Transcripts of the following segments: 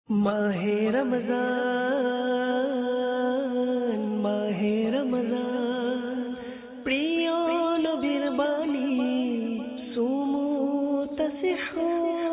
माहे रमजान प्रिय नबीर बानी सुमु तसिहु।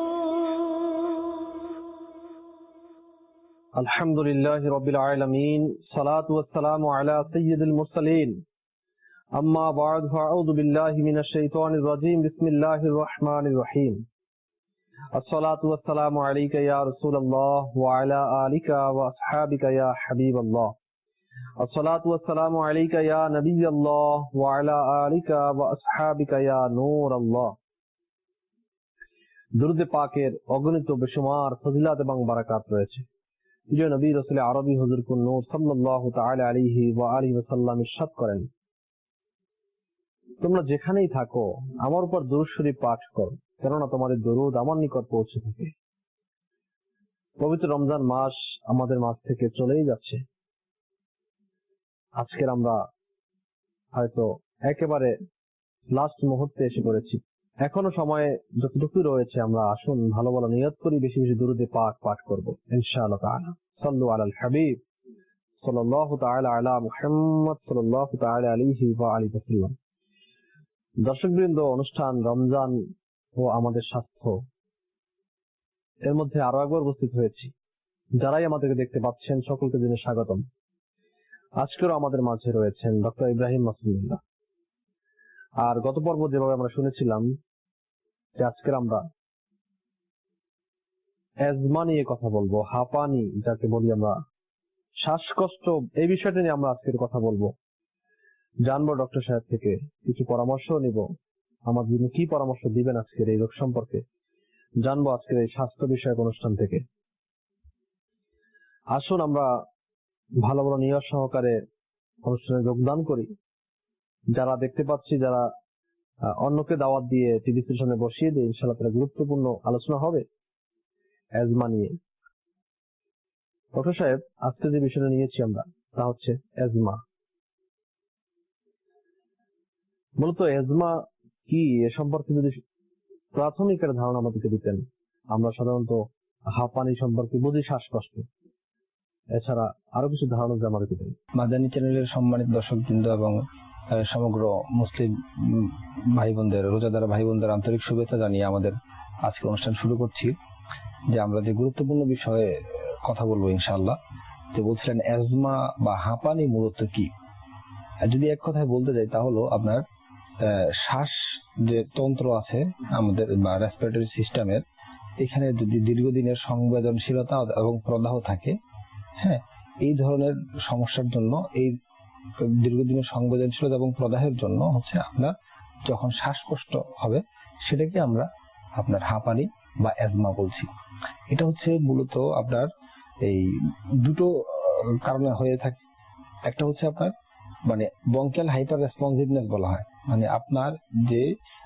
अल्हम्दुलिल्लाहि रब्बिल आलमीन सलातु वस्सलामु अला सय्यिदिल मुरसलीन अम्मा बाद फअऊज़ु बिल्लाहि मिनश शैतानिर रजीम बिस्मिल्लाहिर रहमानिर रहीम अस्सलातु वस्सलामु अलैका या रसूलल्लाह व अला आलिका व अस्हाबिका या हबीबल्लाह अस्सलातु वस्सलामु अलैका या नबियल्लाह व अला आलिका व अस्हाबिका या नूरल्लाह। दुरूद पाकेर अगणित बेशुमार फजिलात एवं बाराकात रयेछे। প্রিয় নবী রাসূল আরবী হুজুর কুন নূর সাল্লাল্লাহু তাআলা আলাইহি ওয়া আলিহি ওয়াসাল্লাম ইরশাদ করেন, তোমরা যেখানেই থাকো আমার উপর দুরূদ শরীফ পাঠ করো, কেননা তোমাদের দরুদ আমার নিকট পৌঁছে থাকে। পবিত্র রমজান মাস আমাদের মাঝ থেকে চলেই যাচ্ছে। আজকের আমরা হয়তো একেবারে লাস্ট মুহূর্তে এসে পড়েছি। এখনো সময় যতটুকু রয়েছে আমরা আসুন ভালো ভালো নিয়ত করি, বেশি বেশি দুরুদে পাক পাঠ করব ইনশাআল্লাহ তাআলা। সাল্লু আলাল হাবিব সাল্লাল্লাহু তাআলা আলা মুহাম্মদ সাল্লাল্লাহু তাআলা আলাইহি ওয়া আলিহি ওয়াসাল্লাম। দর্শকবৃন্দ, অনুষ্ঠান রমজান ও আমাদের স্বাস্থ্য এর মধ্যে আরো একবার উপস্থিত হয়েছি। যারাই আমাদেরকে দেখতে পাচ্ছেন সকলকে জানাই স্বাগতম। আজকেও আমাদের মাঝে রয়েছেন ডক্টর ইব্রাহিম মাসুদুল্লাহ। আর গত পর্ব যেভাবে আমরা শুনেছিলাম যে আজকের আমরা অ্যাজমা নিয়ে কথা বলবো, হাঁপানি যাকে বলি আমরা, শ্বাসকষ্ট, এই বিষয়টা নিয়ে আমরা আজকের কথা বলবো। জানবো ডক্টর সাহেব থেকে কিছু পরামর্শ নিব, আমাদের জন্য কি পরামর্শ দিবেন আজকের এই রোগ সম্পর্কে জানবো আজকের এই স্বাস্থ্য বিষয়ক অনুষ্ঠান থেকে। আসুন আমরা ভালো ভালো নিয়ত সহকারে অনুষ্ঠানে যোগদান করি। যারা দেখতে পাচ্ছি, যারা অন্যকে দাওয়াত দিয়ে টিভি স্টেশনে বসিয়ে দিয়ে ইনশাআল্লাহ তারা গুরুত্বপূর্ণ আলোচনা হবে অ্যাজমা নিয়ে। ডক্টর সাহেব, আজকে যে বিষয়টা নিয়েছি আমরা তা হচ্ছে অ্যাজমা। মূলত অ্যাজমা কি এ সম্পর্কে যদি প্রাথমিক একটা ধারণা আমাদেরকে দিতেন। আমরা সাধারণত হাঁপানি সম্পর্কে বুঝি শ্বাসকষ্ট, এছাড়া আরো কিছু ধারণা যদি আমাদেরকে দিতেন। মাদানী চ্যানেলের সম্মানিত দর্শকবৃন্দ এবং সমগ্র মুসলিম ভাই বোনদের, রোজাদার ভাই বোনদের আন্তরিক শুভেচ্ছা জানিয়ে আমাদের আজকে অনুষ্ঠান শুরু করছি। যে আমরা যে গুরুত্বপূর্ণ বিষয়ে কথা বলবো ইনশাআল্লাহ, যে বলছিলেন অ্যাজমা বা হাঁপানি মূলত কি। যদি এক কথায় বলতে যাই তাহলে আপনার শ্বাস যে তন্ত্র আছে আমাদের বা রেসপিরেটরি সিস্টেমের, এখানে যদি দীর্ঘদিনের সংবেদনশীলতা এবং প্রদাহ থাকে, হ্যাঁ, এই ধরনের সমস্যার জন্য, এই দীর্ঘদিনের সংবেদনশীলতা এবং প্রদাহের জন্য হচ্ছে আপনার যখন শ্বাসকষ্ট হবে সেটাকে আমরা আপনার হাঁপানি বা অ্যাজমা বলছি। এটা হচ্ছে মূলত আপনার এই দুটো কারণে হয়ে থাকে। একটা হচ্ছে আপনার মানে ব্রঙ্কিয়াল হাইপার রেসপন্সিভনেস বলা হয়, মানে আপনার যে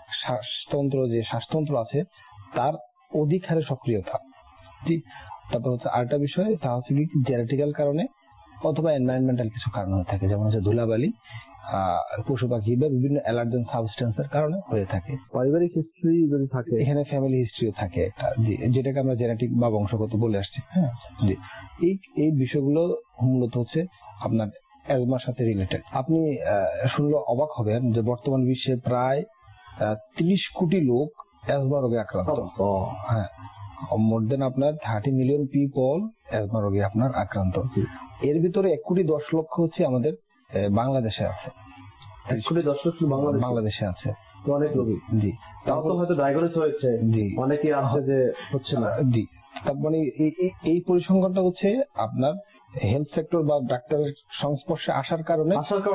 শ্বাসতন্ত্র আছে তার অধিক হারে সক্রিয়তা। তারপর হচ্ছে আরেকটা বিষয়, তা হচ্ছে কি জেনেটিক্যাল কারণে অথবা এনভায়রনমেন্টাল কিছু কারণ হয়ে থাকে, যেমন হচ্ছে ধুলাবালি, পশু পাখি বা বিভিন্ন অ্যালার্জেন সাবস্টেন্সের কারণে হয়ে থাকে। পারিবারিক হিস্ট্রি যদি থাকে, এখানে ফ্যামিলি হিস্ট্রিও থাকে একটা, যেটাকে আমরা জেনেটিক বা বংশগত বলে আসছি। হ্যাঁ, এই বিষয়গুলো মূলত হচ্ছে আপনার অ্যাজমার সাথে রিলেটেড। আপনি শুনলে অবাক হবেন যে বর্তমান বিশ্বে প্রায় 30 কোটি লোক অ্যাজমা রোগে আক্রান্ত। হ্যাঁ, মোর দেন আপনার 30 মিলিয়ন পিপল অ্যাজমা রোগে আপনার আক্রান্ত। এর ভিতরে 1 কোটি 10 লক্ষ হচ্ছে আমাদের বাংলাদেশে আছে। 1 কোটি 10 লক্ষ বাংলাদেশে আছে অনেক রোগী। জি, তাও তো হয়তো ডায়াগনোস হয়েছে। জি, অনেকে আছে যে হচ্ছে না। জি, তার মানে এই পরিসংখ্যানটা হচ্ছে আপনার হেলথ সেক্টর বা ডাক্তারের সংস্পর্শে আসার কারণে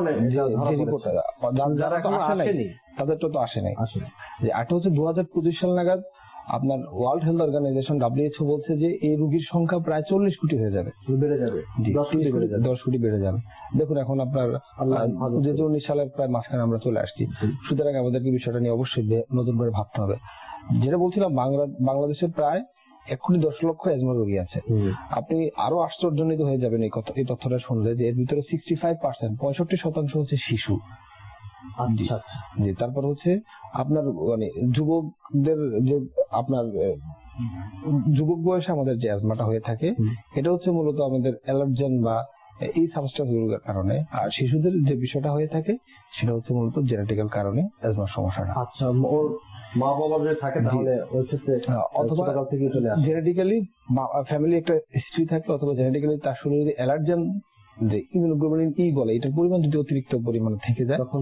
যারা আসেনি তাদের তো আসে নাই। যে এটা হচ্ছে 2025 সাল নাগাদ আপনার ওয়ার্ল্ড হেলথ অর্গানাইজেশন WHO বলছে যে এই রোগীর সংখ্যা প্রায় 40 কোটি হয়ে যাবে, বেড়ে যাবে, 10 কোটি বেড়ে যাবে। দেখুন এখন আপনার 2019 সালের প্রায় মাঝখানে আমরা চলে আসছি। সুতরাং আমাদেরকে বিষয়টা নিয়ে অবশ্যই নতুন করে ভাবতে হবে। যেটা বলছিলাম, বাংলাদেশে প্রায় 1 কোটি 10 লক্ষ অ্যাজমা রোগী আছে। আপনি আরো আশ্চর্যান্বিত হয়ে যাবেন এই তথ্যটা শুনলে, যে এর ভিতরে 65% হচ্ছে শিশু। আচ্ছা জি, তারপর হচ্ছে আপনার মানে যুবকদের যে আপনার যুবক বয়সে আমাদের যে অ্যাজমাটা হয়ে থাকে, এটা হচ্ছে মূলত আমাদের অ্যালার্জেন বা এই সাবস্টেন্স গুলোর কারণে। আর শিশুদের যে বিষয়টা হয়ে থাকে সেটা হচ্ছে মূলত জেনেটিক্যাল কারণে অ্যাজমার সমস্যাটা। আচ্ছা, ওর মা বাবা যদি থাকে তাহলে ওই ক্ষেত্রে অথবা থেকে চলে আসে জেনেটিক্যালি ফ্যামিলি একটা হিস্ট্রি থাকে, অথবা জেনেটিক্যালি তার শরীরে যদি অ্যালার্জেন যে ইমিউনোগ্লোবুলিন ই বলে এটার পরিমাণ যদি অতিরিক্ত পরিমাণে থেকে যায়, তখন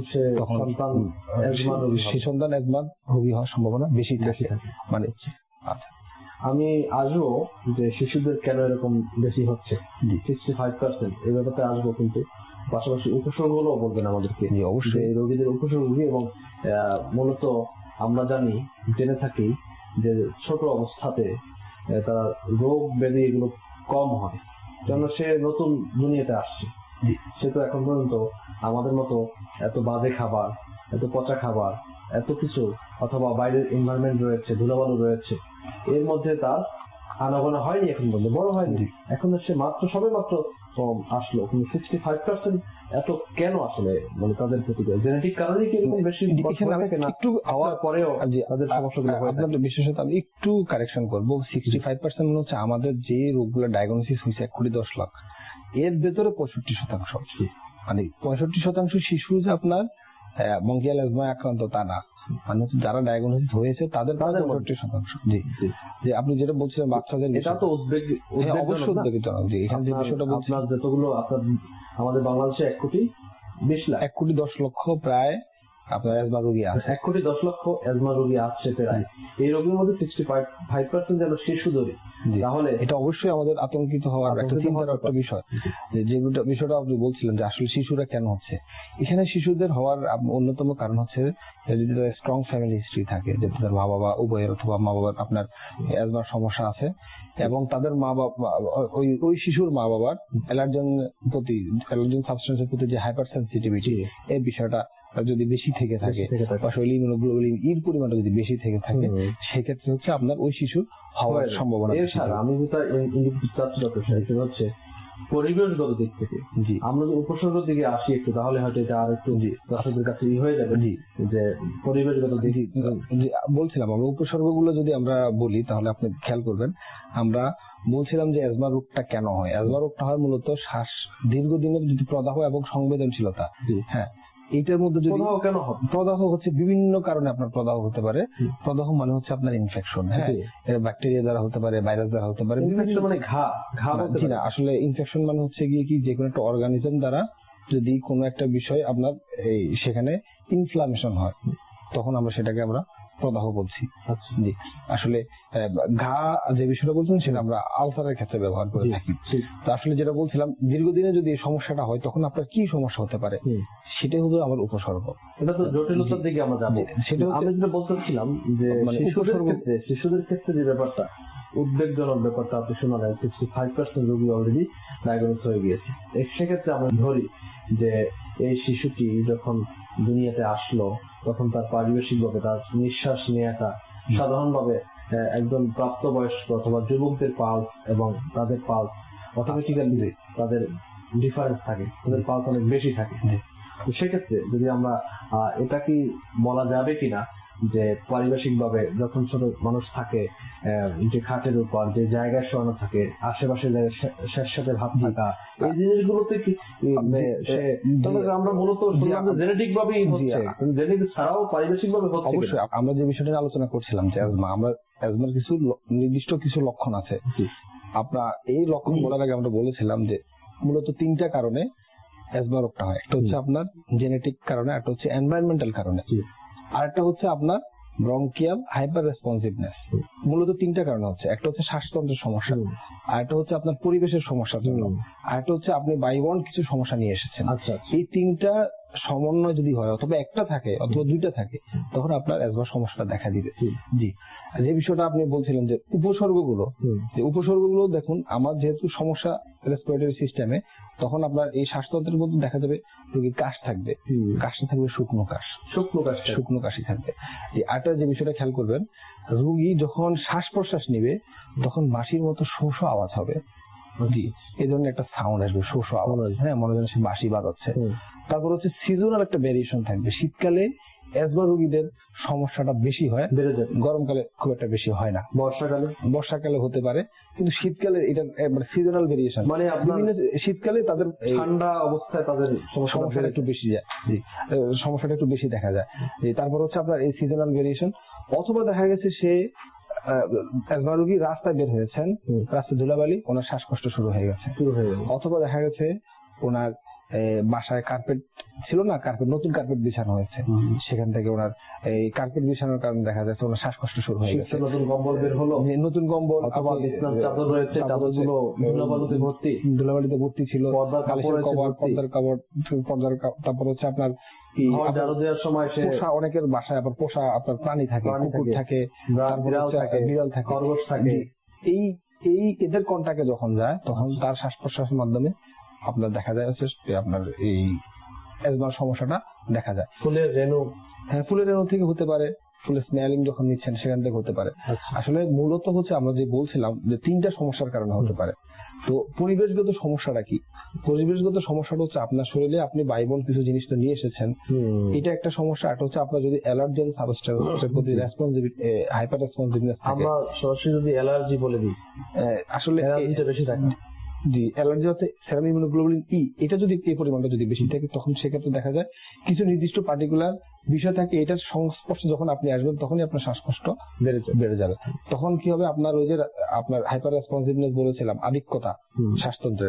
সে সন্তান অ্যাজমা রোগী হওয়ার সম্ভাবনা বেশি থাকে। মানে আচ্ছা, আমি আসবো যে শিশুদের কেন এরকম বেশি হচ্ছে 65%, এই ব্যাপারে আসবো, কিন্তু পাশাপাশি উপসর্গগুলো বলবেন আমাদেরকে। অবশ্যই এই রোগীদের উপসর্গ এবং মূলত আমরা জেনে থাকি যে ছোট অবস্থাতে তার রোগ ব্যাধি এগুলো কম হয়, কেন সে নতুন দুনিয়াতে আসছে। সে তো এখন পর্যন্ত আমাদের মতো এত বাজে খাবার, এত পচা খাবার, এত কিছু, অথবা বাইরের এনভায়রনমেন্ট রয়েছে, ধুলাবালু রয়েছে, এর মধ্যে তার আনাগোনা হয়নি, এখন পর্যন্ত বড় হয়নি। এখন সে সবে মাত্র আসলো, কিন্তু 65% এত কেন আসলে, মানে তাদের প্রতি জেনেটিক কারণে কি এরকম বেশি একটু হওয়ার পরেও তাদের সমস্যাগুলো হয়? আপনাদের বিশেষত আমি একটু কারেকশন করবো, 65% মনে হচ্ছে আমাদের যে রোগগুলো ডায়াগনোসিস হয়েছে 1 কোটি 10 লাখ, এর ভেতরে 65%, মানে 65% শিশু যে আপনার ব্রঙ্কিয়াল অ্যাজমা আক্রান্ত তা না, মানে যারা ডায়াগনোসিস হয়েছে তাদের 65%। জি, যে আপনি যেটা বলছিলেন বাচ্চাদের, এটা তো অবশ্যই উদ্বেগজনক। যে এখানে যে বিষয়টা বলছি, যতগুলো আপনার আমাদের বাংলাদেশে 1 কোটি 20 লাখ, 1 কোটি 10 লক্ষ প্রায় আপনার অ্যাজমা রোগী আছে, 1 কোটি 10 লক্ষ অ্যাজমা রোগী আছে প্রায়। এই রোগীর মধ্যে 65% যেন শিশুদেরই, তাহলে এটা অবশ্যই আমাদের আতঙ্কিত হওয়ার একটা চিন্তার একটা বিষয়। যে বিষয়টা আপনি বলছিলেন যে আসলে শিশুরা কেন হচ্ছে, এখানে শিশুদের হওয়ার অন্যতম কারণ হচ্ছে যদি স্ট্রং ফ্যামিলি হিস্ট্রি থাকে, যে তাদের মা বাবা উভয়ের, অথবা মা বাবার আপনার অ্যাজমার সমস্যা আছে, এবং তাদের মা বাবা ওই শিশুর মা বাবার অ্যালার্জেন সাবস্টেন্সের প্রতি যে হাইপার সেন্সিটিভিটি, এই বিষয়টা যদি বেশি থেকে থাকে, বা শরীরে ইমিউনোগ্লোবুলিন ইর পরিমাণটা যদি বেশি থেকে থাকে, সেক্ষেত্রে হচ্ছে আপনার ওই শিশু হওয়ার সম্ভাবনা। আমি যেটা চাচ্ছি হচ্ছে পরিবেশগত দিক থেকে। আমরা যদি উপসর্গের দিকে আসি একটু, তাহলে হয়তো এটা আর একটু দর্শকদের কাছে হয়ে যাবে। যে পরিবেশগত দিক বলছিলাম, আমরা উপসর্গগুলো যদি আমরা বলি তাহলে আপনি খেয়াল করবেন, আমরা বলছিলাম যে অ্যাজমা রোগটা কেন হয়। অ্যাজমা রোগটা হয় মূলত শ্বাস দীর্ঘদিনের যদি প্রদাহ এবং সংবেদনশীলতা। হ্যাঁ, এইটার মধ্যে যদি কেন হবে, প্রদাহ হচ্ছে বিভিন্ন কারণে আপনার প্রদাহ হতে পারে। প্রদাহ মানে হচ্ছে আপনার ইনফেকশন, হ্যাঁ, ব্যাকটেরিয়া দ্বারা হতে পারে, ভাইরাস দ্বারা হতে পারে, মানে ঘা না, আসলে ইনফেকশন মানে হচ্ছে গিয়ে কি, যে কোনো একটা অর্গানিজম দ্বারা যদি কোনো একটা বিষয় আপনার সেখানে ইনফ্লামেশন হয়, তখন আমরা সেটাকে আমরা প্রদাহ বলছি। জি, আসলে ঘা যে বিষয়টা বলছেন সেটা আমরা আলসারের ক্ষেত্রে ব্যবহার করে থাকি। তো আসলে যেটা বলছিলাম, দীর্ঘদিনে যদি এই সমস্যাটা হয় তখন আপনার কি সমস্যা হতে পারে, সেটাই হলো আমার উপসর্গ। এটা তো জটিলতার দিকে আমরা যাবো। সেটা আমি যেটা বলতেছিলাম যে শিশুদের ক্ষেত্রে যে ব্যাপারটা উদ্বেগজনক ব্যাপারটা আপনি শোনালেন, 65% রোগী অলরেডি ডায়াগনোস হয়ে গিয়েছে। সেক্ষেত্রে আমরা ধরি যে এই শিশুটি যখন দুনিয়াতে আসলো, তখন তার পারিবেশিকভাবে তার নিঃশ্বাস নেওয়াটা সাধারণভাবে একজন প্রাপ্তবয়স্ক অথবা যুবকদের পালস এবং তাদের পালস অটোমেটিক্যালি তাদের ডিফারেন্স থাকে, তাদের পালস অনেক বেশি থাকে। তো সেক্ষেত্রে যদি আমরা এটা কি বলা যাবে কিনা যে পারিবেশিক ভাবে যখন ছোট মানুষ থাকে, যে খাটের উপর যে জায়গায় শোয়ানো থাকে, আশেপাশে সাথে ভাব থাকা, এই জিনিসগুলোতে কি আমরা মূলত জেনেটিক ভাবেই হচ্ছে, জেনেটিক ছাড়াও পারিবেশিক ভাবে হচ্ছে? অবশ্যই, আমরা যে বিষয়টা নিয়ে আলোচনা করছিলাম যে আমরা অ্যাজমার কিছু নির্দিষ্ট কিছু লক্ষণ আছে। আপনার এই লক্ষণ বলার আগে আমরা বলেছিলাম যে মূলত 3টা কারণে অ্যাজমা রোগটা হয়। একটা হচ্ছে আপনার জেনেটিক কারণে, একটা হচ্ছে এনভায়রনমেন্টাল কারণে, আর একটা হচ্ছে আপনার ব্রঙ্কিয়াল হাইপার রেসপন্সিভনেস। মূলত 3টা কারণে হচ্ছে। একটা হচ্ছে শ্বাসতন্ত্রের সমস্যা, আর একটা হচ্ছে আপনার পরিবেশের সমস্যার জন্য, আর একটা হচ্ছে আপনি বাইবন কিছু সমস্যা নিয়ে এসেছেন। এই 3টা সমন্বয় যদি হয়, অথবা একটা থাকে অথবা 2টা থাকে, তখন আপনার অ্যাজমা সমস্যাটা দেখা দিবে। জি, যে বিষয়টা আপনি বলছিলেন যে উপসর্গগুলো দেখুন, আমার যেহেতু সমস্যা রেসপিরেটরি সিস্টেমে, তখন আপনার এই শ্বাসতন্ত্রের মধ্যে দেখা যাবে রোগীর কাশ থাকবে, কাশটা থাকবে শুকনো কাশি থাকবে। আরেকটা যে বিষয়টা খেয়াল করবেন, রোগী যখন শ্বাস প্রশ্বাস নিবে তখন বাঁশির মতো শো শো আওয়াজ হবে, জি, এই ধরনের একটা সাউন্ড আসবে, শো শো আওয়াজ, হ্যাঁ, মনে হয় সে বাঁশি বাজাচ্ছে। তারপর হচ্ছে সিজনাল একটা ভেরিয়েশন থাকবে। শীতকালে অ্যাজমা রোগীদের সমস্যাটা বেশি হয়, গরমকালে খুব একটা বেশি হয় না। বর্ষাকালে হতে পারে, কিন্তু শীতকালে এটা মানে সিজনাল ভেরিয়েশন, মানে বিভিন্ন শীতকালে তাদের ঠান্ডা অবস্থায় তাদের সমস্যাটা একটু বেশি যায়। জি, সমস্যাটা একটু বেশি দেখা যায়। তারপর হচ্ছে আপনার এই সিজনাল ভেরিয়েশন, অথবা দেখা গেছে সে অ্যাজমা রোগী রাস্তায় বের হয়েছেন, রাস্তায় ধুলাবালি, ওনার শ্বাসকষ্ট শুরু হয়ে গেছে। অথবা দেখা গেছে ওনার বাসায় কার্পেট ছিল না, কার্পেট নতুন কার্পেট বিছানো হয়েছে, সেখান থেকে ওনার এই কার্পেট বিছানোর কারণে দেখা যাচ্ছে ওনার শ্বাসকষ্ট শুরু হয়ে গেছে। নতুন কম্বল বের হলো, নতুন কম্বল, চাদর রয়েছে, চাদরগুলো ধুলাবালিতে ভর্তি ছিল, পর্দার কাপড়, তারপর হচ্ছে আপনার ঝাড়ু দেওয়ার সময় পোষা, অনেকের বাসায় আবার পোষা আপনার প্রাণী থাকে, কুকুর থাকে, বিড়াল থাকে, খরগোশ থাকে। এই এদের কন্টাক্টে যখন যায় তখন তার শ্বাস প্রশ্বাসের মাধ্যমে আপনার দেখা যায় হচ্ছে আপনার এই অ্যাজমার সমস্যাটা দেখা যায়। ফুলের রেণু, হ্যাঁ, ফুলের রেণু থেকে হতে পারে, ফুলের স্মেলিং যখন নিচ্ছেন সেখান থেকে হতে পারে। আসলে মূলত হচ্ছে আমরা যে বলছিলাম যে 3টা সমস্যার কারণে হতে পারে। তো পরিবেশগত সমস্যাটা কি? পরিবেশগত সমস্যাটা হচ্ছে আপনার শরীরে আপনি বাইবন কিছু জিনিস তো নিয়ে এসেছেন, এটা একটা সমস্যা। এটা হচ্ছে আপনার যদি অ্যালার্জেন সাবস্টেন্সের প্রতি রেসপন্সিবিলিটি, হাইপার রেসপন্সিভনেস থাকে। আমরা সরাসরি যদি অ্যালার্জি বলে দিই, আসলে অ্যালার্জিটা বেশি থাকে। জি, অ্যালার্জি হচ্ছে সেরাম ইমিউনোগ্লোবুলিন ই, এটা যদি এই পরিমাণটা যদি বেশি থাকে তখন সেক্ষেত্রে দেখা যায় কিছু নির্দিষ্ট পার্টিকুলার বিষয় থাকে, এটার সংস্পর্শে যখন আপনি আসবেন তখনই আপনার শ্বাসকষ্ট বেড়ে যাবে। তখন কি হবে, আপনার ওই যে আপনার হাইপার রেসপন্সিভনেস বলেছিলাম, আধিক্যতা শ্বাসতন্ত্রের,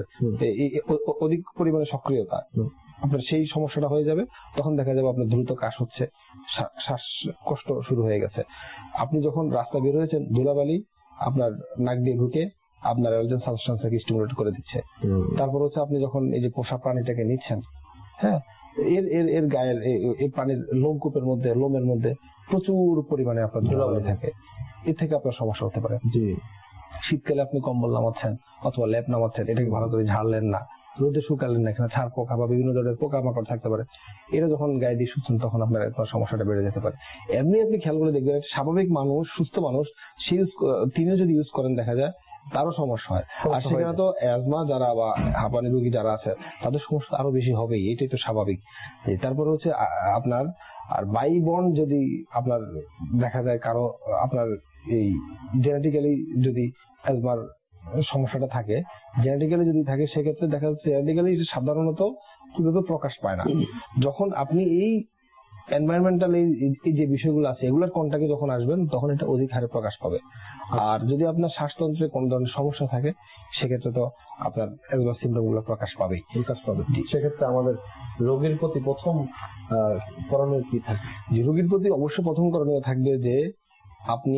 অধিক পরিমাণে সক্রিয়তা, আপনার সেই সমস্যাটা হয়ে যাবে। তখন দেখা যাবে আপনার দ্রুত কাশ হচ্ছে, শ্বাসকষ্ট শুরু হয়ে গেছে। আপনি যখন রাস্তা বের হয়েছেন, ধুলাবালি আপনার নাক দিয়ে ঢুকে আপনার অ্যালার্জেন সাবস্টেন্সকে স্টিমুলেট করে দিচ্ছে। তারপর হচ্ছে আপনি যখন এই যে পোষা প্রাণীটাকে নিচ্ছেন, হ্যাঁ, এর গায়ের এই প্রাণীর লোমকূপের মধ্যে, লোমের মধ্যে প্রচুর পরিমাণে আপনার ধুলাবালি থাকে, এর থেকে আপনার সমস্যা হতে পারে। শীতকালে আপনি কম্বল নামাচ্ছেন অথবা লেপ নামাচ্ছেন, এটাকে ভালো করে ঝাড়লেন না, রোদে শুকালেন না, এখানে ছাড় পোকা বা বিভিন্ন ধরনের পোকামাকড় থাকতে পারে, এটা যখন গায়ে দিয়ে শুচ্ছেন তখন আপনার সমস্যাটা বেড়ে যেতে পারে। এমনি আপনি খেয়াল করে দেখবেন, স্বাভাবিক মানুষ, সুস্থ মানুষ, তিনি যদি ইউজ করেন দেখা যায় তারও সমস্যা হয়। আর সেখানে তো অ্যাজমা যারা বা হাঁপানি রোগী যারা আছে তাদের সমস্যা আরো বেশি হবেই, এটাই তো স্বাভাবিক। তারপর হচ্ছে আপনার আর বাইবন যদি আপনার দেখা যায় কারো আপনার এই জেনেটিক্যালি যদি অ্যাজমার সমস্যাটা থাকে, জেনেটিক্যালি যদি থাকে, সেক্ষেত্রে দেখা যাচ্ছে জেনেটিক্যালি সাধারণত প্রকাশ পায় না। যখন আপনি এই এনভায়রনমেন্টাল এই যে বিষয়গুলো আছে এগুলোর কন্টাক্টে যখন আসবেন তখন এটা অধিক হারে প্রকাশ পাবে। আর যদি আপনার শ্বাসতন্ত্রে কোন ধরনের সমস্যা থাকে সেক্ষেত্রে তো আপনার অ্যাজমা সিম্পটম গুলো প্রকাশ পাবে। সেক্ষেত্রে আমাদের রোগীর প্রতি প্রথম করণীয় কি থাকে? যে রোগীর প্রতি অবশ্যই প্রথম করণীয় থাকবে যে আপনি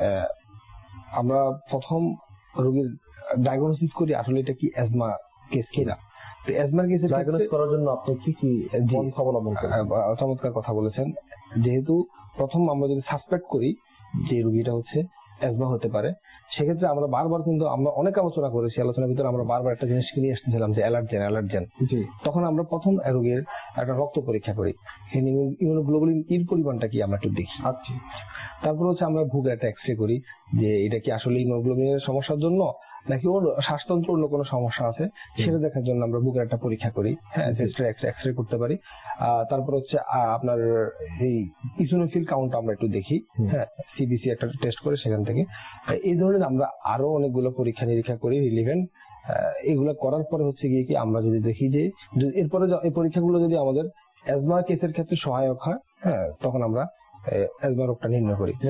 আমরা প্রথম রোগীর ডায়াগনোসিস করি আসলে এটা কি অ্যাজমা কেস কিনা। অ্যাজমার কেসে ডায়াগনোস করার জন্য আপনি কি কি পন্থা অবলম্বন করেন? চমৎকার কথা বলেছেন। যেহেতু প্রথম আমরা যদি সাসপেক্ট করি যে রোগীটা হচ্ছে অ্যাজমা হতে পারে, সেক্ষেত্রে আমরা বারবার কিন্তু আমরা অনেক আলোচনা করেছি, আলোচনার ভিতরে আমরা বারবার একটা জিনিসকে নিয়ে এসেছিলাম যে অ্যালার্জেন। তখন আমরা প্রথম রোগীর একটা রক্ত পরীক্ষা করি, ইমিউনোগ্লোবুলিন এর পরিমাণটা কি আমরা একটু দেখি। আচ্ছা, তারপর হচ্ছে আমরা ভুগে একটা এক্সরে করি যে এটা কি আসলে ইমিউনোগ্লোবুলিনের সমস্যার জন্য নাকি ওর শ্বাসতন্ত্র অন্য কোনো সমস্যা আছে সেটা দেখার জন্য আমরা বুকের একটা পরীক্ষা করি, হ্যাঁ, এক্সরে করতে পারি। তারপর হচ্ছে আপনার এই ইসোনোফিল কাউন্ট আমরা একটু দেখি, হ্যাঁ, সিবিসি একটা টেস্ট করে সেখান থেকে। এই ধরনের আমরা আরো অনেকগুলো পরীক্ষা নিরীক্ষা করি রিলিভেন্ট। এগুলো করার পরে হচ্ছে গিয়ে কি আমরা যদি দেখি যে এরপরে এই পরীক্ষাগুলো যদি আমাদের অ্যাজমা কেসের ক্ষেত্রে সহায়ক হয়, হ্যাঁ, তখন আমরা অ্যাজমা রোগটা নির্ণয় করি।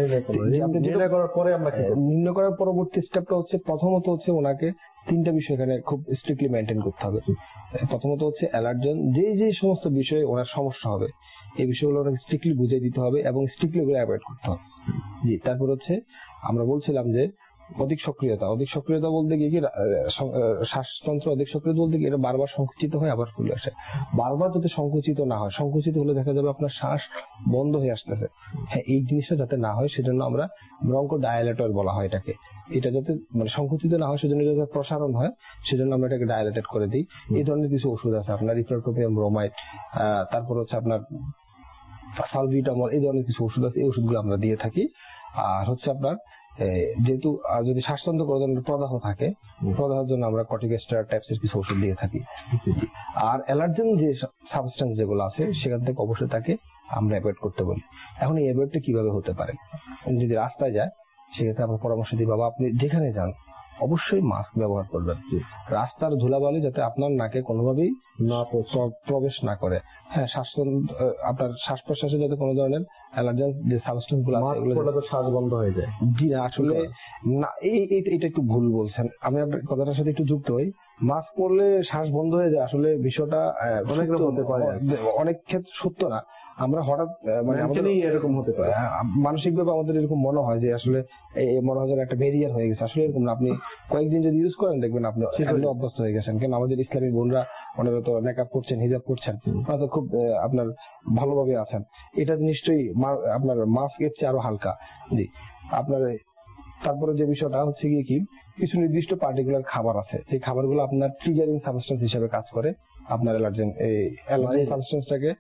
নির্ণয় করার পরবর্তী স্টেপটা হচ্ছে প্রথমত হচ্ছে ওনাকে 3টা বিষয় এখানে খুব স্ট্রিক্টলি মেনটেন করতে হবে। প্রথমত হচ্ছে অ্যালার্জেন যে সমস্ত বিষয়ে ওনার সমস্যা হবে এই বিষয়গুলো ওনাকে স্ট্রিক্টলি বুঝিয়ে দিতে হবে এবং স্ট্রিক্টলি ওগুলো অ্যাভয়েড করতে হবে। জি, তারপর হচ্ছে আমরা বলছিলাম যে অধিক সক্রিয়তা বলতে গিয়ে কি শ্বাসতন্ত্র অধিক সক্রিয়তা বলতে গিয়ে এটা বারবার সংকুচিত হয় আবার ফুলে আসে। বারবার যাতে সংকুচিত না হয়, সংকুচিত হলে দেখা যাবে আপনার শ্বাস বন্ধ হয়ে আসতেছে, হ্যাঁ, এই জিনিসটা যাতে না হয় সেজন্য আমরা ব্রঙ্কোডায়ালেটর বলা হয় এটাকে। এটা যাতে মানে সংকুচিত না হয় সেজন্য যাতে প্রসারণ হয় সেজন্য আমরা এটাকে ডায়ালেটেড করে দিই। এই ধরনের কিছু ওষুধ আছে আপনার ইপ্রোটোপিয়াম ব্রোমাইড, তারপর হচ্ছে আপনার সালবিটামল, এই ধরনের কিছু ওষুধ আছে, এই ওষুধগুলো আমরা দিয়ে থাকি। আর হচ্ছে আপনার যেহেতু যদি শ্বাসতন্ত্র কোনো ধরনের প্রদাহ থাকে, প্রদাহের জন্য আমরা কর্টিকোস্টেরয়েড টাইপসের কিছু ওষুধ দিয়ে থাকি। আর অ্যালার্জেন যে সাবস্টেন্স যেগুলো আছে সেখান থেকে অবশ্যই তাকে আমরা অ্যাভয়েড করতে বলি। এখন এই অ্যাভয়েডটা কিভাবে হতে পারে? যদি রাস্তায় যায় সেক্ষেত্রে আমরা পরামর্শ দিই, বাবা আপনি যেখানে যান অবশ্যই মাস্ক ব্যবহার করবেন। রাস্তার ধুলাবালি যাতে আপনার নাকে কোনোভাবেই না প্রবেশ না করে। হ্যাঁ, আপনার শ্বাস প্রশ্বাসে যাতে কোনো ধরনের অ্যালার্জেন যে সাবস্টেন্স গুলো আছে এগুলো শ্বাস বন্ধ হয়ে যায়। জি আসলে না, এটা একটু ভুল বলছেন। আমি আপনার কথাটার সাথে একটু যুক্ত হই। মাস্ক পরলে শ্বাস বন্ধ হয়ে যায়, আসলে বিষয়টা অনেক ক্ষেত্রে সত্য না। আমরা হঠাৎ মানে এরকম হতে পারে, মানসিক ভাবে আমাদের এরকম মনে হয় যে আসলে মনে হয় একটা ব্যারিয়ার হয়ে গেছে। আসলে এরকম না, আপনি কয়েকদিন যদি ইউজ করেন দেখবেন আপনি অভ্যস্ত হয়ে গেছেন। কেন আমাদের ইসলামী বোনরা অনেকে তো মেকআপ করছেন, হিজাব করছেন, তো খুব আপনার ভালোভাবে আছেন। এটা নিশ্চয়ই আপনার মাস্ক এর চেয়ে আরো হালকা। জি আপনার তারপরে যে বিষয়টা হচ্ছে গিয়ে কি, কিছু নির্দিষ্ট পার্টিকুলার খাবার আছে, সেই খাবারগুলো আপনার ট্রিগারিং সাবস্টেন্স হিসেবে কাজ করে আপনার অ্যালার্জেন সাবস্টেন্সটাকে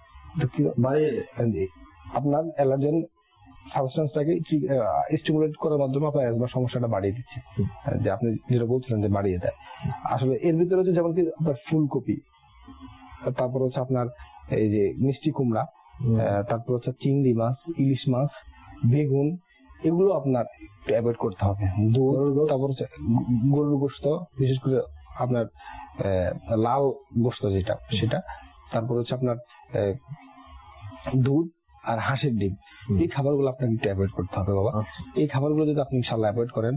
আপনার অ্যালার্জেন সাবস্টেন্সটাকে স্টিমুলেট করার মাধ্যমে আপনার অ্যাজমা সমস্যাটা বাড়িয়ে দিচ্ছে। যে আপনি যেটা বলছিলেন যে বাড়িয়ে দেয়, আসলে এর ভিতরে হচ্ছে যেমন কি আপনার ফুলকপি, তারপর হচ্ছে আপনার এই যে মিষ্টি কুমড়া, তারপর হচ্ছে চিংড়ি মাছ, ইলিশ মাছ, বেগুন, এগুলো আপনার অ্যাভয়েড করতে হবে। দুধ, তারপর হচ্ছে গরুর গোশত, বিশেষ করে আপনার লাল গোশত যেটা সেটা, তারপর হচ্ছে আপনার দুধ আর হাঁসের ডিম, এই খাবারগুলো আপনাকে একটু অ্যাভয়েড করতে হবে বাবা। এই খাবারগুলো যদি আপনি ইনশাআল্লাহ অ্যাভয়েড করেন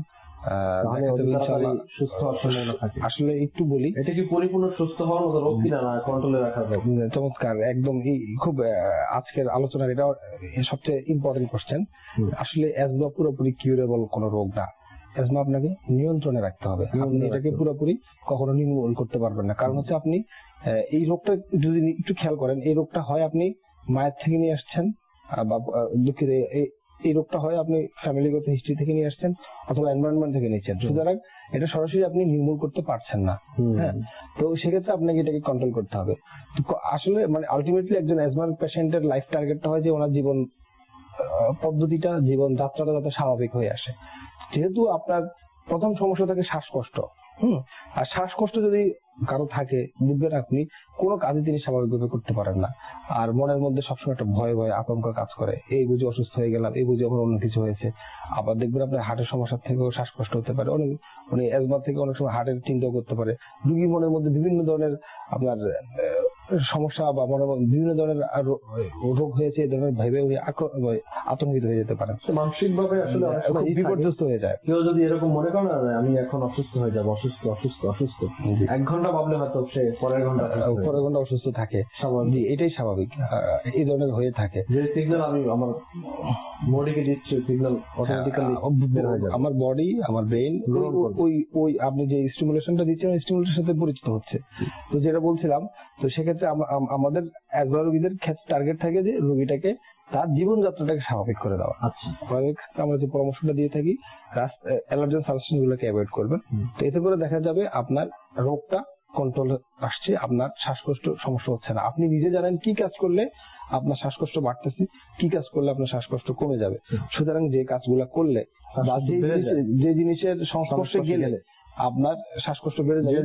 আসলে একটু বলি, এটা কি পরিপূর্ণ সুস্থ হওয়ার মতো রোগ কিনা, না কন্ট্রোলে রাখা যায়? চমৎকার, একদম খুব আজকের আলোচনার এটা সবচেয়ে ইম্পর্টেন্ট কোশ্চেন। আসলে অ্যাজমা পুরোপুরি কিউরেবল কোনো রোগ না। অ্যাজমা আপনাকে নিয়ন্ত্রণে রাখতে হবে, আপনি এটাকে পুরোপুরি কখনো নির্মূল করতে পারবেন না। কারণ হচ্ছে আপনি এই রোগটা যদি একটু খেয়াল করেন, এই রোগটা হয় আপনি মায়ের থেকে নিয়ে আসছেন, বা দুঃখিত এই রোগটা হয় আপনি ফ্যামিলিগত হিস্ট্রি থেকে নিয়ে আসছেন অথবা এনভায়রনমেন্ট থেকে নিয়েছেন। সুতরাং এটা সরাসরি আপনি নির্মূল করতে পারছেন না। হ্যাঁ, তো সেক্ষেত্রে আপনাকে এটাকে কন্ট্রোল করতে হবে। আসলে মানে আলটিমেটলি একজন অ্যাজমার পেশেন্টের লাইফ টার্গেটটা হয় যে ওনার জীবন পদ্ধতিটা, জীবন যাত্রাটা যাতে স্বাভাবিক হয়ে আসে। যেহেতু আপনার প্রথম সমস্যা থাকে শ্বাসকষ্ট, আর শ্বাসকষ্ট যদি কারো থাকে বুঝবেন আপনি কোনো কাজই তিনি স্বাভাবিকভাবে করতে পারেন না। আর মনের মধ্যে সবসময় একটা ভয় ভয় আতঙ্ক কাজ করে, এই বুঝে অসুস্থ হয়ে গেলাম, এই বুঝে আমার অন্য কিছু হয়েছে। আবার দেখবেন আপনার হার্টের সমস্যা থেকেও শ্বাসকষ্ট হতে পারে, অনেক মানে অ্যাজমা থেকে অনেক সময় হার্টের চিন্তাও করতে পারে। রোগীর মনের মধ্যে বিভিন্ন ধরনের আপনার সমস্যা বা মনের মধ্যে বিভিন্ন ধরনের রোগ হয়েছে এই ধরনের ভেবে আতঙ্কিত হয়ে যেতে পারে, মানসিক ভাবে আসলে বিপর্যস্ত হয়ে যায়। কেউ যদি এরকম মনে করে না আমি এখন অসুস্থ হয়ে যাবো, অসুস্থ অসুস্থ অসুস্থ, 1 ঘন্টা ভাবলে হয়তো সে পরের ঘন্টা অসুস্থ থাকে। এটাই স্বাভাবিক, এই ধরনের হয়ে থাকে। যে সিগন্যাল আমি আমার বডিকে দিচ্ছি, সিগন্যাল অটোমেটিক্যালি আমার বডি, আমার ব্রেইন ওই আপনি যে স্টিমুলেশনটা দিচ্ছেন ওই স্টিমুলেশনের সাথে পরিচিত হচ্ছে। তো যেটা বলছিলাম, তো সেক্ষেত্রে আমাদের অ্যাজমা রোগীদের টার্গেট থাকে যে রোগীটাকে তার জীবনযাত্রাটাকে স্বাভাবিক করে দেওয়া। আমরা যে পরামর্শটা দিয়ে থাকি অ্যালার্জেন সাবস্টেন্স গুলোকে অ্যাভয়েড করবেন। তো এতে করে দেখা যাবে আপনার রোগটা কন্ট্রোল আসছে, আপনার শ্বাসকষ্ট সমস্যা হচ্ছে না। আপনি নিজে জানেন কি কাজ করলে আপনার শ্বাসকষ্ট বাড়তেছে, কি কাজ করলে আপনার শ্বাসকষ্ট কমে যাবে। সুতরাং যে কাজগুলা করলে যে জিনিসের সংস্পর্শে গেলে আপনার শ্বাসকষ্ট বেড়ে যাবে,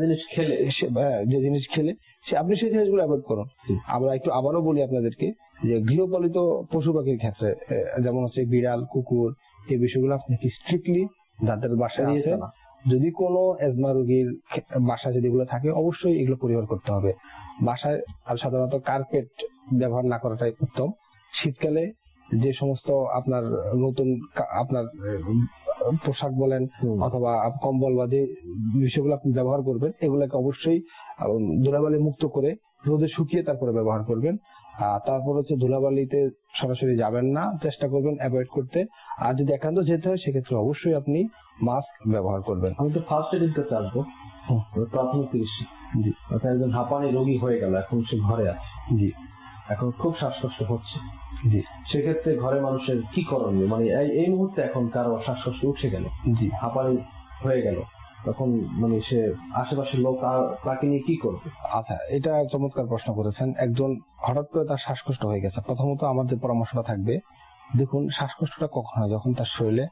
যে জিনিস খেলে আপনি সেই জিনিসগুলো অ্যাভয়েড করুন। আমরা একটু আবারও বলি আপনাদেরকে যে গৃহপালিত পশু পাখির ক্ষেত্রে যেমন হচ্ছে বিড়াল, কুকুর, এই বিষয়গুলো আপনি স্ট্রিক্টলি যাদের বাসায় আছে, যদি কোনো অ্যাজমা রোগীর বাসা যদি এগুলো থাকে অবশ্যই এগুলো পরিহার করতে হবে। বাসায় আর সাধারণত কার্পেট ব্যবহার না করাটাই উত্তম। শীতকালে যে সমস্ত আপনার নতুন আপনার পোশাক বলেন অথবা কম্বল বা যে বিষয়গুলো আপনি ব্যবহার করবেন এগুলোকে অবশ্যই ধুলাবালি মুক্ত করে রোদে শুকিয়ে তারপরে ব্যবহার করবেন। তারপর হচ্ছে ধুলাবালিতে সরাসরি যাবেন না, চেষ্টা করবেন অ্যাভয়েড করতে। আর যদি একান্ত যেতে হয় সেক্ষেত্রে অবশ্যই আপনি মাস্ক ব্যবহার করবেন। আমি তো ফার্স্ট এড করতে আসবো, প্রাথমিক চিকিৎসা। জি, একজন হাঁপানি রোগী হয়ে গেল, এখন সে ঘরে আছে, জি, এখন খুব শ্বাসকষ্ট হচ্ছে, জি, সেক্ষেত্রে ঘরে মানুষের কি করণীয়? মানে এই মুহূর্তে এখন কারো শ্বাসকষ্ট উঠে গেল, জি, হাঁপানি হয়ে গেল, তখন মানে সে আশেপাশের লোক তাকে নিয়ে কি করবে? আচ্ছা, এটা চমৎকার প্রশ্ন করেছেন। একজন হঠাৎ করে তার শ্বাসকষ্ট হয়ে গেছে, প্রথমত আমাদের পরামর্শটা থাকবে, দেখুন শ্বাসকষ্টটা কখন হয়? যখন তার শরীরে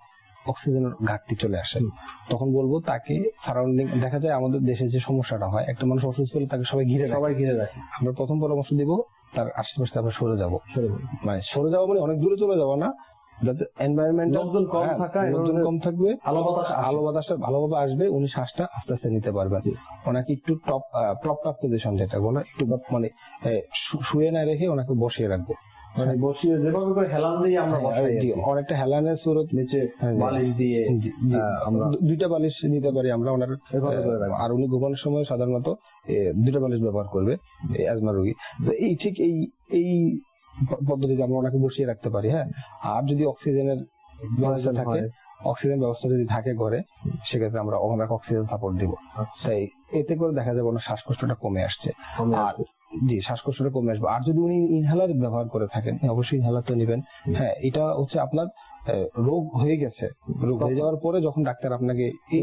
অক্সিজেনের ঘাটতি চলে আসে, তখন বলবো তাকে সারাউন্ডিং, দেখা যায় আমাদের দেশে যে সমস্যাটা হয়, একটা মানুষ অসুস্থ হলে তাকে সবাই ঘিরে রাখে। আমরা প্রথম পরামর্শ দিব তার আশেপাশে আমরা সরে যাবো, মানে সরে যাওয়া মানে অনেক দূরে চলে যাওয়া না, যাতে এনভায়রনমেন্টাল লোকজন কম থাকবে, আলো বাতাসটা ভালোভাবে আসবে, উনি শ্বাসটা আস্তে আস্তে নিতে পারবেন। ওনাকে একটু প্রপ পজিশন যেটা বলে, একটু মানে শুয়ে না রেখে ওনাকে বসিয়ে রাখবো, মানে বসিয়ে যেভাবে করে হেলান দিয়ে আমরা অনেকটা হেলানের সুরত নিচে বালিশ দিয়ে আমরা 2টা বালিশ নিতে পারি আমরা ওনার, আর উনি ঘুমানোর সময় সাধারণত 2টা বালিশ ব্যবহার করবে অ্যাজমা রোগী। এই ঠিক এই পদ্ধতিতে আমরা ওনাকে বসিয়ে রাখতে পারি। হ্যাঁ, আর যদি অক্সিজেনের ব্যবস্থা থাকে, অক্সিজেন ব্যবস্থা যদি থাকে ঘরে, সেক্ষেত্রে আমরা ওনাকে অক্সিজেন সাপোর্ট দিব। তাই এতে করে দেখা যাবে ওনার শ্বাসকষ্টটা কমে আসছে। আর জি, শ্বাসকষ্টটা কমে আসবে। আর যদি উনি ইনহেলার ব্যবহার করে থাকেন, অবশ্যই ইনহেলার তো নেবেন। হ্যাঁ, এটা হচ্ছে আপনার রোগ হয়ে গেছে, রোগ হয়ে যাওয়ার পরে যখন ডাক্তার আপনাকে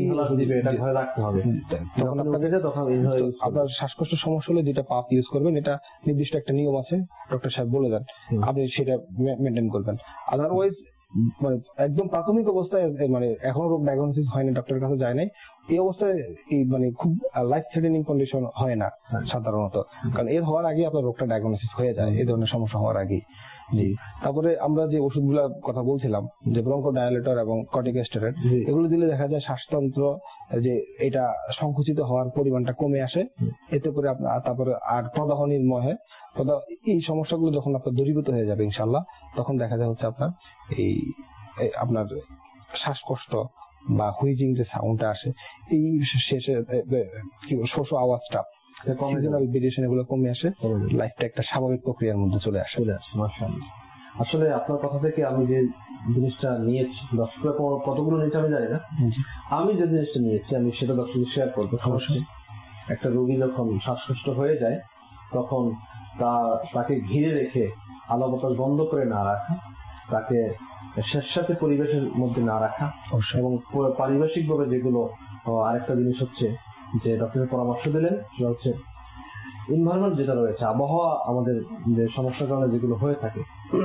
রাখতে হবে, তখন আপনাকে আপনার শ্বাসকষ্টের সমস্যা হলে যেটা পাপ ইউজ করবেন, এটা নির্দিষ্ট একটা নিয়ম আছে, ডক্টর সাহেব বলে দেন, আপনি সেটা মেনটেন করবেন। আদারওয়াইজ মানে একদম প্রাথমিক অবস্থায়, মানে এখনো রোগ ডায়াগনোসিস হয়নি, ডক্টরের কাছে যায় নাই, এই অবস্থায় এই মানে খুব লাইফ থ্রেটেনিং কন্ডিশন হয় না সাধারণত, কারণ এর হওয়ার আগে আপনার রোগটা ডায়াগনোসিস হয়ে যায়, এই ধরনের সমস্যা হওয়ার আগে। জি, তারপরে আমরা যে ওষুধগুলোর কথা বলছিলাম, যে ব্রঙ্কোডায়ালেটর এবং কর্টিকোস্টেরয়েড, এগুলো দিলে দেখা যায় শ্বাসতন্ত্র যে এটা সংকুচিত হওয়ার পরিমাণটা কমে আসে, এতে করে আপনার তারপরে আর প্রদাহ নির্ময় হয়। এই সমস্যাগুলো যখন আপনার দূরীভূত হয়ে যাবে ইনশাল্লাহ, তখন দেখা যায় হচ্ছে আপনার এই আপনার শ্বাসকষ্ট বা হুইজিং যে সাউন্ডটা আসে, এই শেষে শোষ আওয়াজটা, ভেরিয়েশন এগুলো কমে আসে, লাইফটা একটা স্বাভাবিক প্রক্রিয়ার মধ্যে চলে আসে। মাশাআল্লাহ। আসলে আপনার কথা থেকে আমি যে জিনিসটা নিয়েছি, দর্শকরা কতগুলো নিয়েছে আমি জানি না, আমি যে জিনিসটা নিয়েছি আমি সেটা দর্শকদের শেয়ার করবো। সমস্যা, একটা রোগী যখন শ্বাসকষ্ট হয়ে যায়, তখন তাকে ঘিরে রেখে আলো বাতাস বন্ধ করে না রাখা, তাকে স্বেচ্ছাতে পরিবেশের মধ্যে না রাখা, এবং পারিপার্শ্বিক ভাবে যেগুলো, আরেকটা জিনিস হচ্ছে যে ডক্টরের পরামর্শ দিলেন, সেটা হচ্ছে এনভায়রনমেন্ট যেটা রয়েছে, আবহাওয়া আমাদের যে সমস্যার কারণে যেগুলো হয়ে থাকে,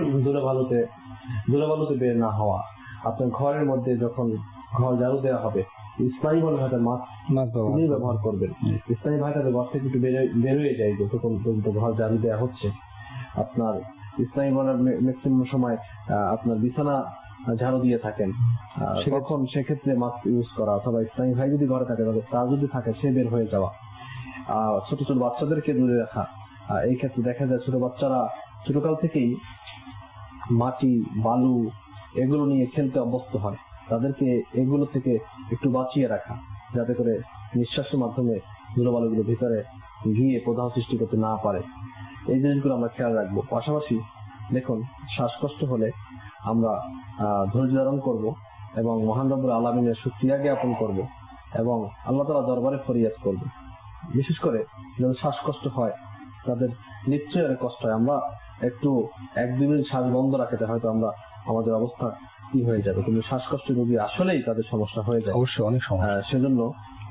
ধুলাবালুতে বের না হওয়া, আপনার ঘরের মধ্যে যখন ঘর ঝাড়ু দেওয়া হবে, স্থায়ী বলে হয়তো মাছ ব্যবহার করবেন, স্থায়ী ভাইটাতে ঘর থেকে একটু বেরোয় যায় যতক্ষণ পর্যন্ত ঘর ঝাড়ু দেওয়া হচ্ছে। আপনার স্থায়ী বলার ম্যাক্সিমাম সময় আপনার বিছানা ঝাড়ু দিয়ে থাকেন, তখন সেক্ষেত্রে মাস্ক ইউজ করা, অথবা স্থায়ী ভাই যদি ঘরে থাকে, তার যদি থাকে সে বের হয়ে যাওয়া, ছোট ছোট বাচ্চাদেরকে দূরে রাখা। এই ক্ষেত্রে দেখা যায় ছোট বাচ্চারা ছোটকাল থেকেই মাটি, বালু এগুলো নিয়ে খেলতে অভ্যস্ত হয়, তাদেরকে এগুলো থেকে একটু বাঁচিয়ে রাখা, যাতে করে নিঃশ্বাসের মাধ্যমে ধুলোবালুগুলো ভিতরে গিয়ে প্রদাহ সৃষ্টি করতে না পারে। এই জিনিসগুলো আমরা খেয়াল রাখবো। পাশাপাশি দেখুন, শ্বাসকষ্ট হলে আমরা ধৈর্য ধারণ করব এবং মহান রব্বুল আলামিনের শুকরিয়া জ্ঞাপন করব এবং আল্লাহ তাআলার দরবারে ফরিয়াদ করব। বিশেষ করে যাদের শ্বাসকষ্ট হয়, তাদের নিশ্চয়ই অনেক কষ্ট হয়। আমরা একটু 1-2 মিনিট শ্বাস বন্ধ রাখতে হয়তো আমাদের অবস্থা কি হয়ে যাবে, কিন্তু শ্বাসকষ্ট রোগী আসলেই তাদের সমস্যা হয়ে যায়, অবশ্যই অনেক সমস্যা। সেজন্য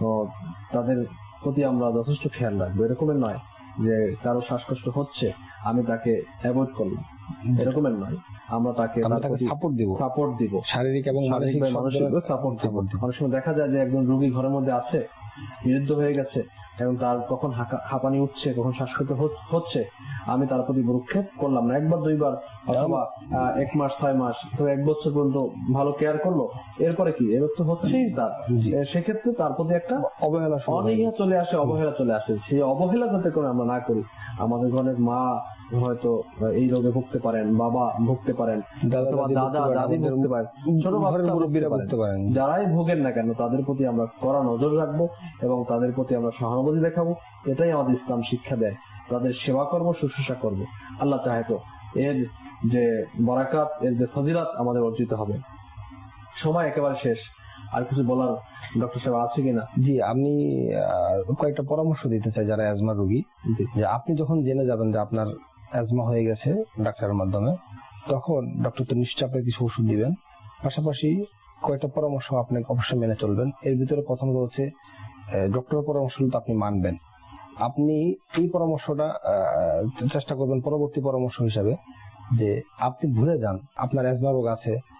তাদের প্রতি আমরা যথেষ্ট খেয়াল রাখবো। এরকমের নয় যে কারো শ্বাসকষ্ট হচ্ছে আমি তাকে অ্যাভয়েড করলাম, এরকমের নয়, আমরা তাকে সাপোর্ট দিব, শারীরিক এবং মানসিক সাপোর্ট দিব। অনেক সময় দেখা যায় যে একজন রোগী ঘরের মধ্যে আছে, বিরুদ্ধ হয়ে গেছে, এবং তার কখন হাঁপানি উঠছে, কখন শ্বাসকষ্ট হচ্ছে, আমি তার প্রতি ভ্রুক্ষেপ করলাম না, 1-2 বার, অথবা 1 মাস 6 মাস, তো 1 বছর পর্যন্ত ভালো কেয়ার করলো, এরপরে কি এবার তো হচ্ছেই তার, সেক্ষেত্রে তার প্রতি একটা অবহেলা চলে আসে। সেই অবহেলা যাতে করে আমরা না করি। আমাদের ঘরের মা হয়তো এই রোগে ভুগতে পারেন, বাবা ভুগতে পারেন, দাদা দাদি ভুগতে পারেন, ছোট বাচ্চারা ভুগতে পারেন, যারাই ভোগেন না কেন তাদের প্রতি আমরা কড়া নজর রাখবো এবং তাদের প্রতি আমরা সহানুভূতি দেখাবো। এটাই আমাদের ইসলাম শিক্ষা দেয়। তাদের সেবা করবো, শুশ্রূষা করবো। আল্লাহ চাহে তো এর যে বরাকাত, এর যে ফজিলত আমাদের অর্জিত হবে। সময় একেবারে শেষ, আর কিছু বলার ডক্টর সাহেব আছে কিনা? জি, আমি কয়েকটা পরামর্শ দিতে চাই যারা অ্যাজমা রোগী। যে আপনি যখন জেনে যাবেন যে আপনার অ্যাজমা হয়ে গেছে ডাক্তারের মাধ্যমে, তখন ডক্টর তো নিশ্চয়ই আপনাকে কিছু ওষুধ দিবেন, পাশাপাশি কয়েকটা পরামর্শ আপনি অবশ্যই মেনে চলবেন। এর ভিতরে প্রথমত হচ্ছে ডক্টরের পরামর্শগুলো আপনি মানবেন। আপনি এই পরামর্শটা চেষ্টা করবেন পরবর্তী পরামর্শ হিসাবে, যে আপনি ভুলে যান আপনার অ্যাজমা রোগ আছে,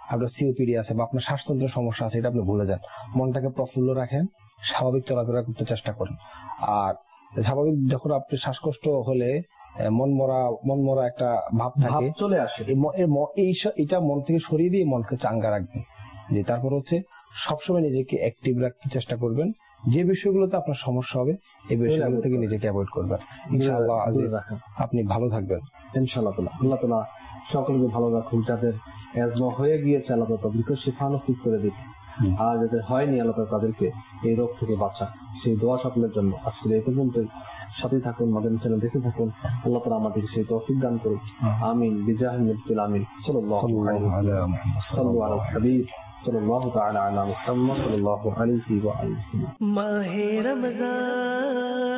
আপনার সিওপিডি আছে বা আপনার শ্বাসতন্ত্রের সমস্যা আছে, এটা আপনি ভুলে যান। মনটাকে প্রফুল্ল রাখেন, স্বাভাবিক চলাফেরা করতে চেষ্টা করেন। আর স্বাভাবিক যখন আপনি শ্বাসকষ্ট হলে মন মরা একটা ভাব থাকে, চলে আসে, এটা মন থেকে সরিয়ে দিয়ে মনকে চাঙ্গা রাখবেন। যে তারপর হচ্ছে সবসময় নিজেকে অ্যাক্টিভ রাখতে চেষ্টা করবেন। যে বিষয়গুলোতে আপনার সমস্যা হবে এই বিষয়গুলো থেকে নিজেকে অ্যাভয়েড করবেন। ইনশাআল্লাহ আপনি ভালো থাকবেন ইনশাআল্লাহ। আল্লাহ তাআলা সকলকে ভালো রাখুন। যাদের অ্যাজমা হয়ে গিয়েছে আল্লাহ তাআলা তাদেরকে শিফা নসিব করে দিন, আর যাদের হয়নি আল্লাহ তাআলা তাদেরকে এই রোগ থেকে বাঁচান। সেই দোয়া সকলের জন্য। আজকে এই পর্যন্ত, সাথে থাকুন, মাদানী চ্যানেল দেখে থাকুন। আল্লাহ তাআলা আমাদেরকে সেই তৌফিক দান করুন। আমিন বিজাহি নবিয়্যিল আমিন সাল্লাল্লাহু আলাইহি ওয়া সাল্লাম। সাল্লু আলা হাবিব সাল্লাল্লাহু তাআলা আলা মুহাম্মদ সাল্লাল্লাহু আলাইহি ওয়া আলিহি। মাহে রমজান